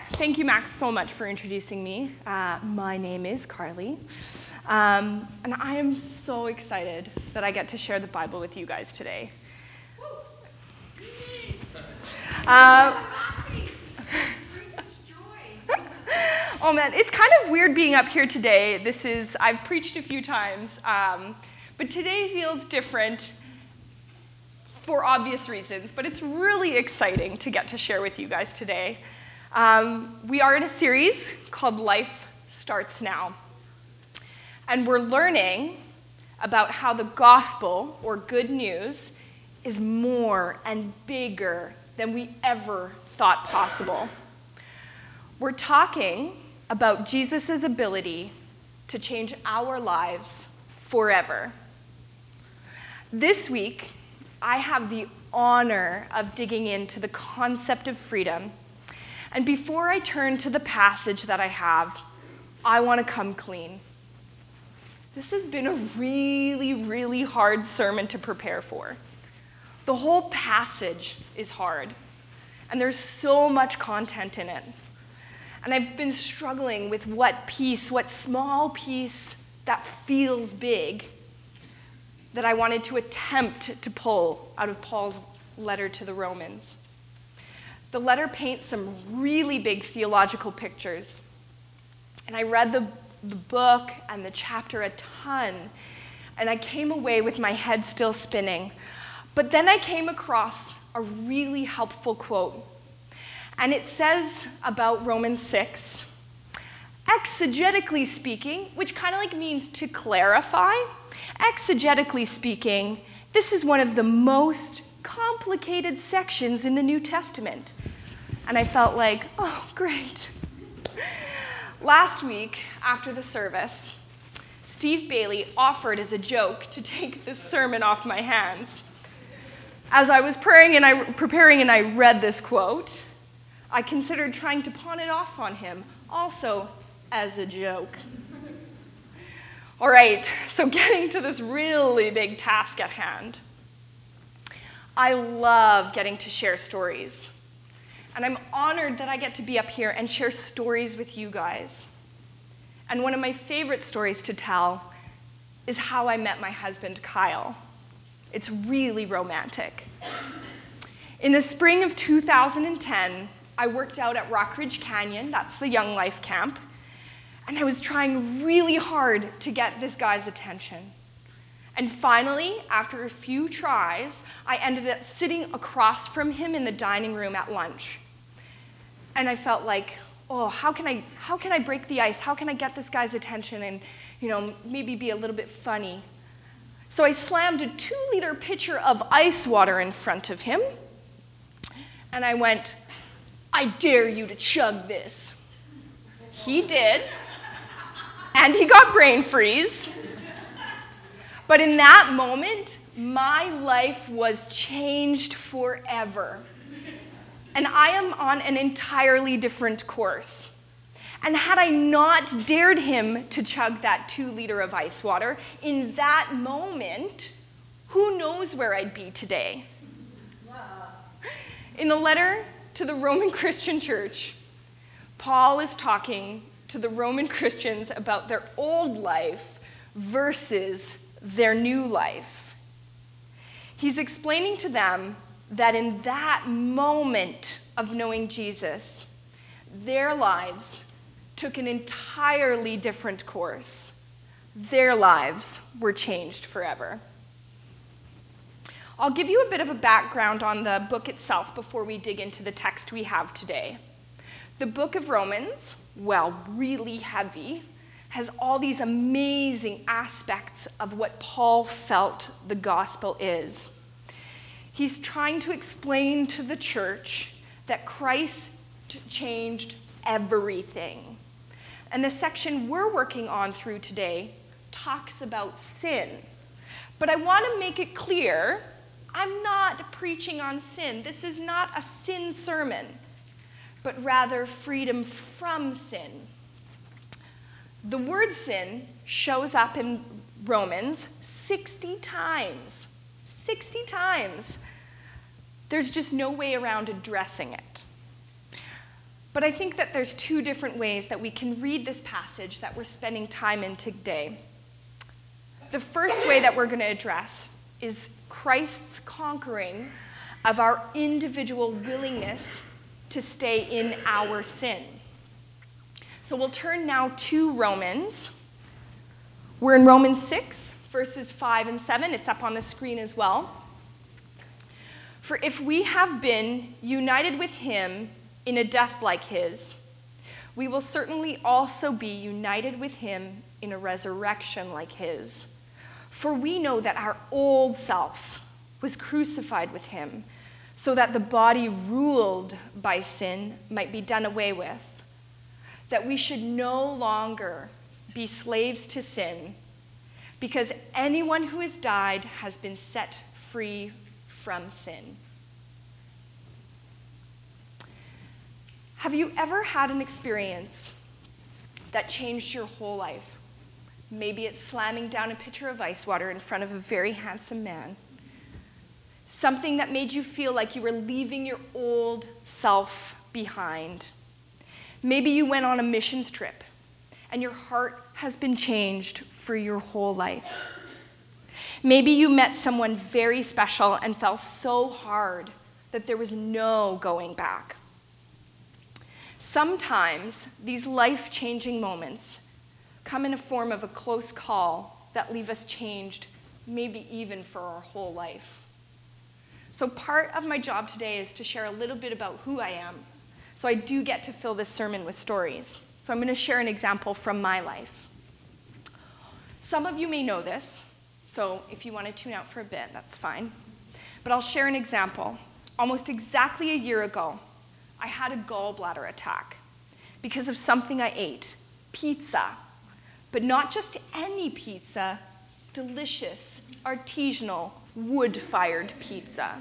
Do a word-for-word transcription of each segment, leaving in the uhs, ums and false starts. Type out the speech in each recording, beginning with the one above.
thank you, Max, so much for introducing me. Uh, my name is Carly, um, and I am so excited that I get to share the Bible with you guys today. Uh, oh man, it's kind of weird being up here today. This is, I've preached a few times, um, but today feels different for obvious reasons, but it's really exciting to get to share with you guys today. Um, we are in a series called Life Starts Now, and we're learning about how the gospel, or good news, is more and bigger than we ever thought possible. We're talking about Jesus' ability to change our lives forever. This week, I have the honor of digging into the concept of freedom. And before I turn to the passage that I have, I want to come clean. This has been a really, really hard sermon to prepare for. The whole passage is hard, and there's so much content in it. And I've been struggling with what piece, what small piece that feels big, that I wanted to attempt to pull out of Paul's letter to the Romans. The letter paints some really big theological pictures. And I read the, the book and the chapter a ton, and I came away with my head still spinning. But then I came across a really helpful quote. And it says about Romans six, exegetically speaking, which kind of like means to clarify, exegetically speaking, this is one of the most complicated sections in the New Testament. And I felt like, oh, great. Last week, after the service, Steve Bailey offered as a joke to take this sermon off my hands. As I was praying and I, preparing and I read this quote, I considered trying to pawn it off on him, also as a joke. All right, so getting to this really big task at hand. I love getting to share stories, and I'm honored that I get to be up here and share stories with you guys. And one of my favorite stories to tell is how I met my husband, Kyle. It's really romantic. In the spring of two thousand ten, I worked out at Rockridge Canyon, that's the Young Life camp, and I was trying really hard to get this guy's attention. And finally, after a few tries, I ended up sitting across from him in the dining room at lunch. And I felt like, oh, how can I, how can I break the ice? How can I get this guy's attention and, you know, maybe be a little bit funny? So I slammed a two-liter pitcher of ice water in front of him, and I went, I dare you to chug this. He did, and he got brain freeze. But in that moment, my life was changed forever. And I am on an entirely different course. And had I not dared him to chug that two liter of ice water, in that moment, who knows where I'd be today? In the letter to the Roman Christian church, Paul is talking to the Roman Christians about their old life versus their new life. He's explaining to them that in that moment of knowing Jesus, their lives took an entirely different course. Their lives were changed forever. I'll give you a bit of a background on the book itself before we dig into the text we have today. The book of Romans, well, really heavy, has all these amazing aspects of what Paul felt the gospel is. He's trying to explain to the church that Christ changed everything. And the section we're working on through today talks about sin. But I want to make it clear, I'm not preaching on sin. This is not a sin sermon, but rather freedom from sin. The word sin shows up in Romans sixty times. sixty times. There's just no way around addressing it. But I think that there's two different ways that we can read this passage that we're spending time in today. The first way that we're going to address is Christ's conquering of our individual willingness to stay in our sin. So we'll turn now to Romans. We're in Romans six, verses five and seven. It's up on the screen as well. For if we have been united with him in a death like his, we will certainly also be united with him in a resurrection like his. For we know that our old self was crucified with him, so that the body ruled by sin might be done away with, that we should no longer be slaves to sin, because anyone who has died has been set free from sin. Have you ever had an experience that changed your whole life? Maybe it's slamming down a pitcher of ice water in front of a very handsome man. Something that made you feel like you were leaving your old self behind. Maybe you went on a missions trip and your heart has been changed for your whole life. Maybe you met someone very special and fell so hard that there was no going back. Sometimes these life-changing moments come in a form of a close call that leave us changed, maybe even for our whole life. So part of my job today is to share a little bit about who I am. So I do get to fill this sermon with stories. So I'm going to share an example from my life. Some of you may know this, so if you want to tune out for a bit, that's fine. But I'll share an example. Almost exactly a year ago, I had a gallbladder attack because of something I ate, pizza. But not just any pizza, delicious, artisanal, wood-fired pizza.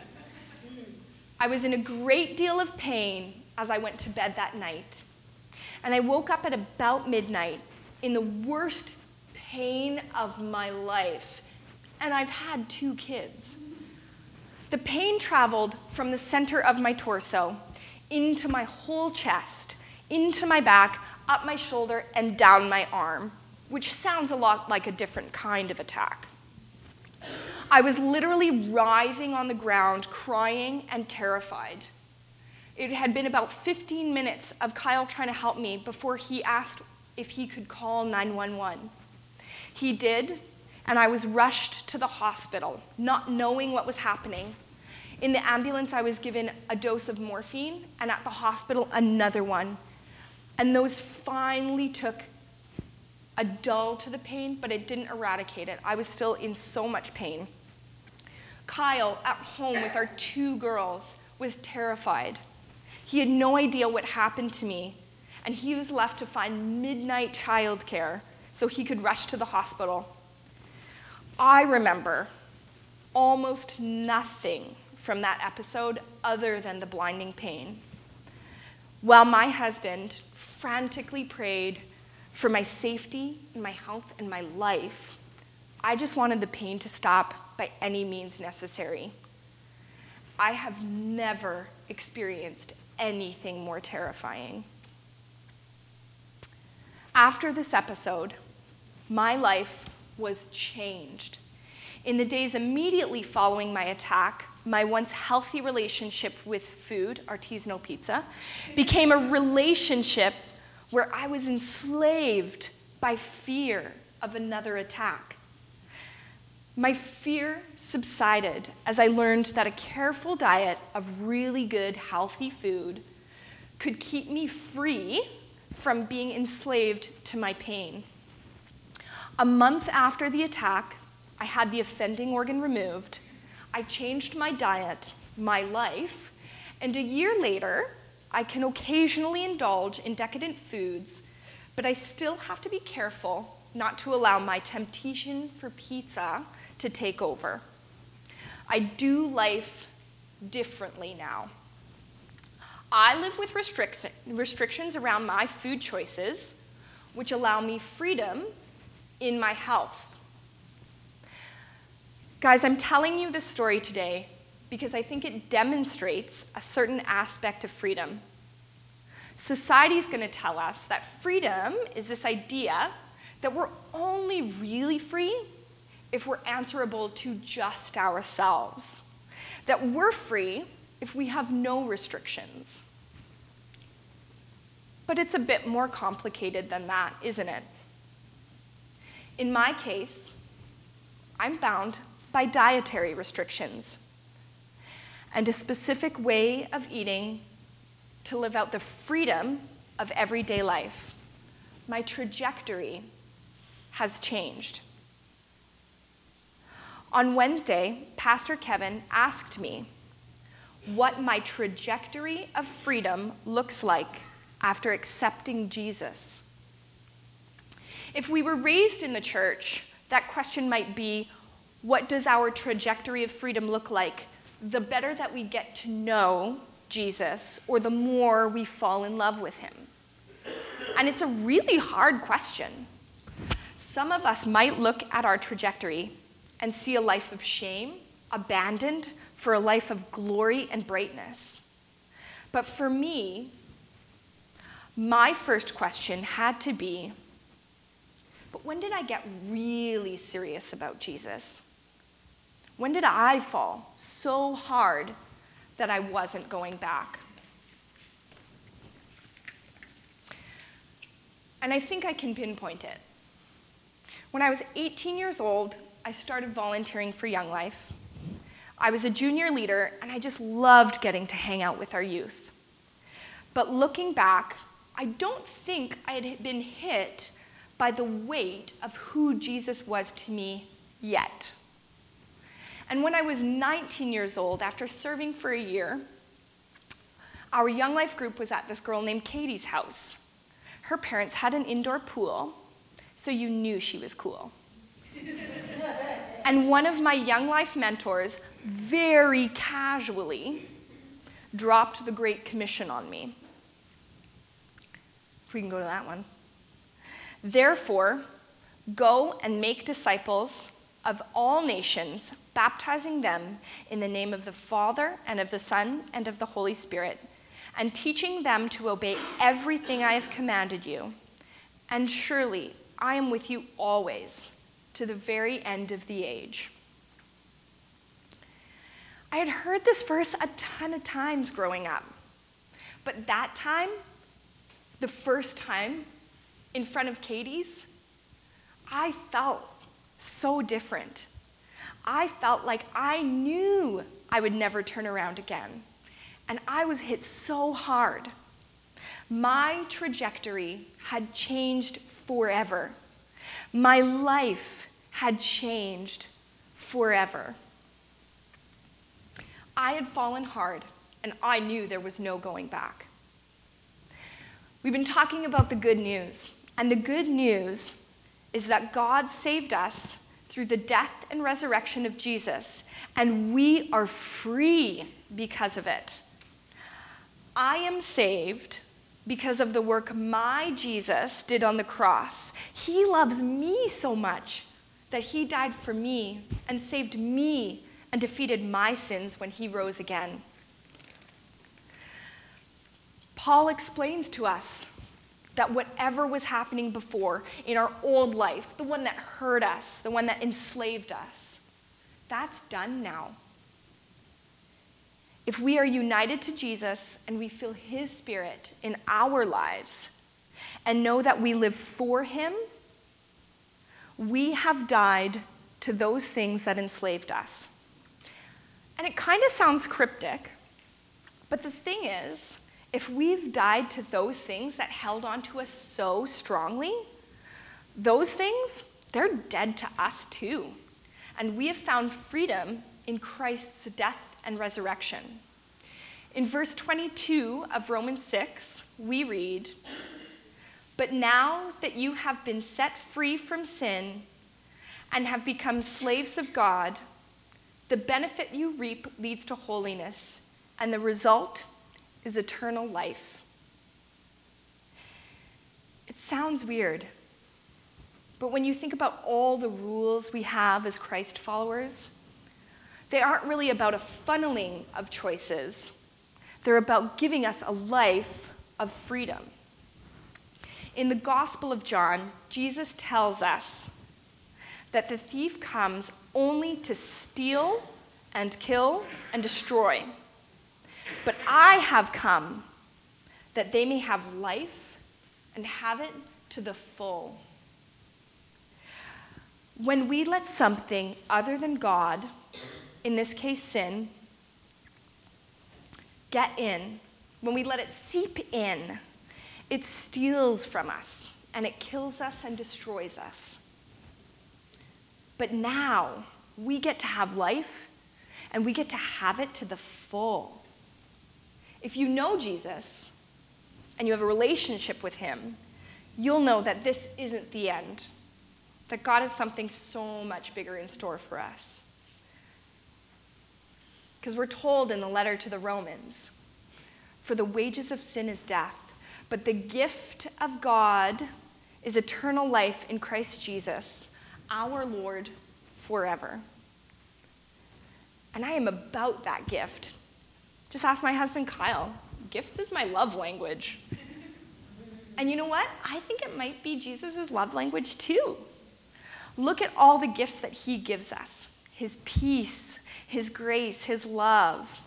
I was in a great deal of pain as I went to bed that night. And I woke up at about midnight in the worst pain of my life. And I've had two kids. The pain traveled from the center of my torso into my whole chest, into my back, up my shoulder, and down my arm, which sounds a lot like a different kind of attack. I was literally writhing on the ground, crying and terrified. It had been about fifteen minutes of Kyle trying to help me before he asked if he could call nine one one. He did, and I was rushed to the hospital, not knowing what was happening. In the ambulance, I was given a dose of morphine, and at the hospital, another one. And those finally took a dull to the pain, but it didn't eradicate it. I was still in so much pain. Kyle, at home with our two girls, was terrified. He had no idea what happened to me, and he was left to find midnight childcare so he could rush to the hospital. I remember almost nothing from that episode other than the blinding pain. While my husband frantically prayed for my safety and my health and my life, I just wanted the pain to stop by any means necessary. I have never experienced anything more terrifying. After this episode, my life was changed. In the days immediately following my attack, my once healthy relationship with food, artisanal pizza, became a relationship where I was enslaved by fear of another attack. My fear subsided as I learned that a careful diet of really good, healthy food could keep me free from being enslaved to my pain. A month after the attack, I had the offending organ removed. I changed my diet, my life, and a year later, I can occasionally indulge in decadent foods, but I still have to be careful not to allow my temptation for pizza to take over. I do life differently now. I live with restric- restrictions around my food choices, which allow me freedom in my health. Guys, I'm telling you this story today because I think it demonstrates a certain aspect of freedom. Society's going to tell us that freedom is this idea that we're only really free if we're answerable to just ourselves, that we're free if we have no restrictions. But it's a bit more complicated than that, isn't it? In my case, I'm bound by dietary restrictions and a specific way of eating to live out the freedom of everyday life. My trajectory has changed. On Wednesday, Pastor Kevin asked me what my trajectory of freedom looks like after accepting Jesus. If we were raised in the church, that question might be, what does our trajectory of freedom look like the better that we get to know Jesus or the more we fall in love with him? And it's a really hard question. Some of us might look at our trajectory and see a life of shame, abandoned for a life of glory and brightness. But for me, my first question had to be, but when did I get really serious about Jesus? When did I fall so hard that I wasn't going back? And I think I can pinpoint it. When I was eighteen years old, I started volunteering for Young Life. I was a junior leader, and I just loved getting to hang out with our youth. But looking back, I don't think I had been hit by the weight of who Jesus was to me yet. And when I was nineteen years old, after serving for a year, our Young Life group was at this girl named Katie's house. Her parents had an indoor pool, so you knew she was cool. And one of my Young Life mentors very casually dropped the Great Commission on me. If we can go to that one. Therefore, go and make disciples of all nations, baptizing them in the name of the Father and of the Son and of the Holy Spirit, and teaching them to obey everything I have commanded you. And surely I am with you always, to the very end of the age. I had heard this verse a ton of times growing up, but that time, the first time in front of Katie's, I felt so different. I felt like I knew I would never turn around again, and I was hit so hard. My trajectory had changed forever. My life had changed forever. I had fallen hard, and I knew there was no going back. We've been talking about the good news, and the good news is that God saved us through the death and resurrection of Jesus, and we are free because of it. I am saved because of the work my Jesus did on the cross. He loves me so much that he died for me and saved me and defeated my sins when he rose again. Paul explains to us that whatever was happening before in our old life, the one that hurt us, the one that enslaved us, that's done now. If we are united to Jesus and we feel his Spirit in our lives and know that we live for him, we have died to those things that enslaved us. And it kind of sounds cryptic, but the thing is, if we've died to those things that held on to us so strongly, those things, they're dead to us too. And we have found freedom in Christ's death and resurrection. In verse twenty-two of Romans six, we read, "But now that you have been set free from sin and have become slaves of God, the benefit you reap leads to holiness, and the result is eternal life." It sounds weird, but when you think about all the rules we have as Christ followers, they aren't really about a funneling of choices. They're about giving us a life of freedom. In the Gospel of John, Jesus tells us that the thief comes only to steal and kill and destroy. But I have come that they may have life and have it to the full. When we let something other than God, in this case sin, get in, when we let it seep in, it steals from us and it kills us and destroys us. But now we get to have life and we get to have it to the full. If you know Jesus and you have a relationship with him, you'll know that this isn't the end, that God has something so much bigger in store for us. Because we're told in the letter to the Romans, for the wages of sin is death, but the gift of God is eternal life in Christ Jesus, our Lord, forever. And I am about that gift. Just ask my husband, Kyle. Gifts is my love language. And you know what? I think it might be Jesus' love language too. Look at all the gifts that he gives us. His peace, his grace, his love.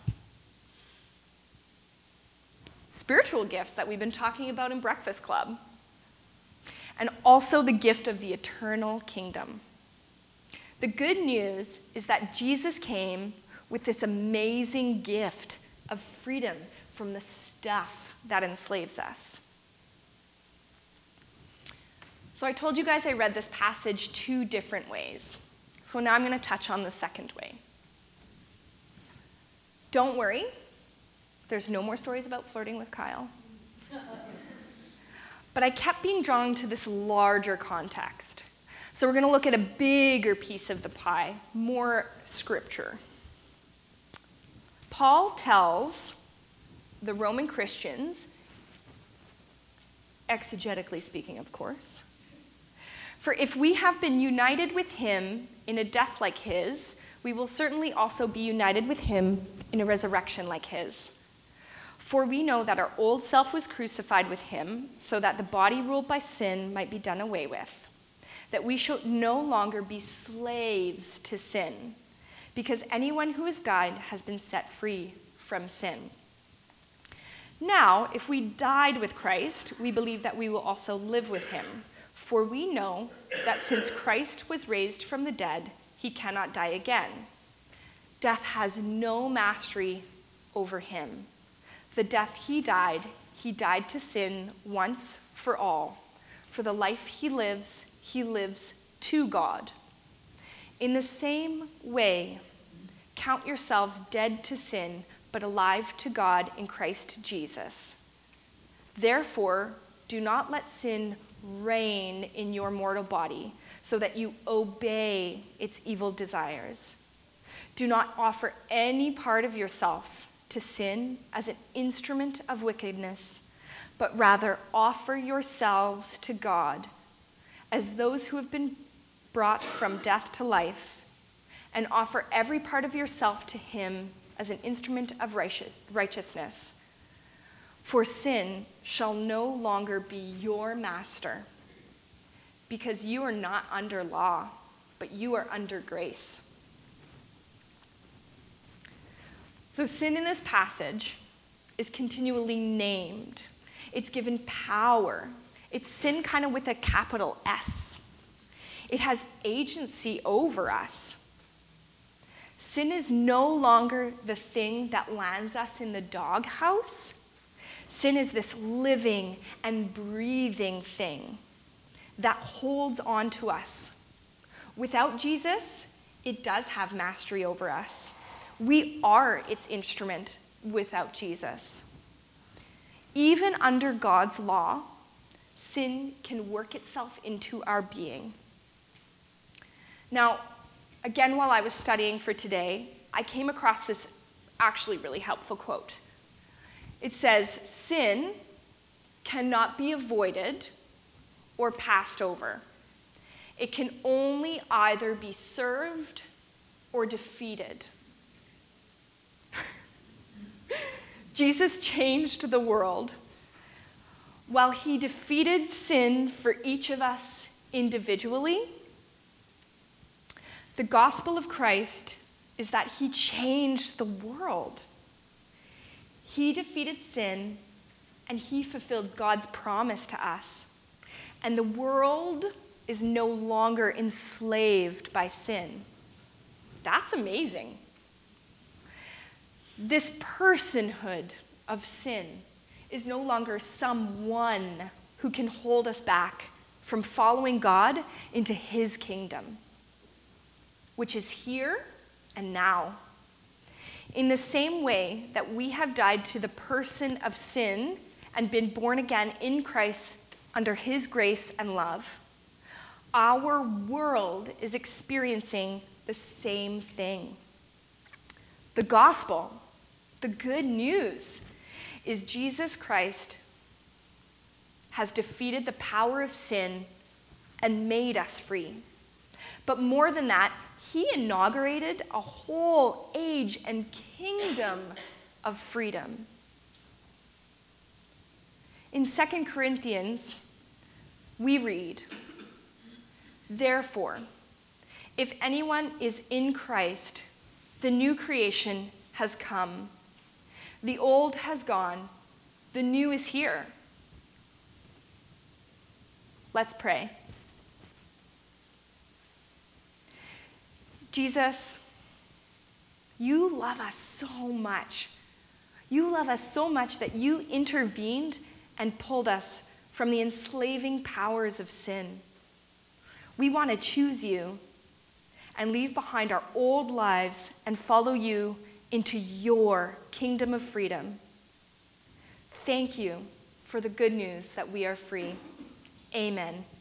Spiritual gifts that we've been talking about in Breakfast Club. And also the gift of the eternal kingdom. The good news is that Jesus came with this amazing gift of freedom from the stuff that enslaves us. So I told you guys I read this passage two different ways. So now I'm going to touch on the second way. Don't worry, there's no more stories about flirting with Kyle. But I kept being drawn to this larger context. So we're going to look at a bigger piece of the pie, more scripture. Paul tells the Roman Christians, exegetically speaking, of course, for if we have been united with him in a death like his, we will certainly also be united with him in a resurrection like his. For we know that our old self was crucified with him, so that the body ruled by sin might be done away with, that we should no longer be slaves to sin, because anyone who has died has been set free from sin. Now, if we died with Christ, we believe that we will also live with him. For we know that since Christ was raised from the dead, he cannot die again. Death has no mastery over him. The death he died, he died to sin once for all. For the life he lives, he lives to God. In the same way, count yourselves dead to sin, but alive to God in Christ Jesus. Therefore, do not let sin reign in your mortal body, so that you obey its evil desires. Do not offer any part of yourself to sin as an instrument of wickedness, but rather offer yourselves to God as those who have been brought from death to life, and offer every part of yourself to him as an instrument of righteousness. For sin shall no longer be your master, because you are not under law, but you are under grace. So sin in this passage is continually named. It's given power. It's sin kind of with a capital S. It has agency over us. Sin is no longer the thing that lands us in the doghouse. Sin is this living and breathing thing that holds on to us. Without Jesus, it does have mastery over us. We are its instrument without Jesus. Even under God's law, sin can work itself into our being. Now, again, while I was studying for today, I came across this actually really helpful quote. It says, sin cannot be avoided or passed over. It can only either be served or defeated. Jesus changed the world, while he defeated sin for each of us individually, the gospel of Christ is that he changed the world. He defeated sin, and he fulfilled God's promise to us. And the world is no longer enslaved by sin. That's amazing. This personhood of sin is no longer someone who can hold us back from following God into his kingdom, which is here and now. In the same way that we have died to the person of sin and been born again in Christ under his grace and love, our world is experiencing the same thing. The gospel, the good news, is Jesus Christ has defeated the power of sin and made us free. But more than that, he inaugurated a whole age and kingdom of freedom. In Second Corinthians, we read, "Therefore, if anyone is in Christ, the new creation has come. The old has gone, the new is here." Let's pray. Jesus, you love us so much. You love us so much that you intervened and pulled us from the enslaving powers of sin. We want to choose you and leave behind our old lives and follow you into your kingdom of freedom. Thank you for the good news that we are free. Amen.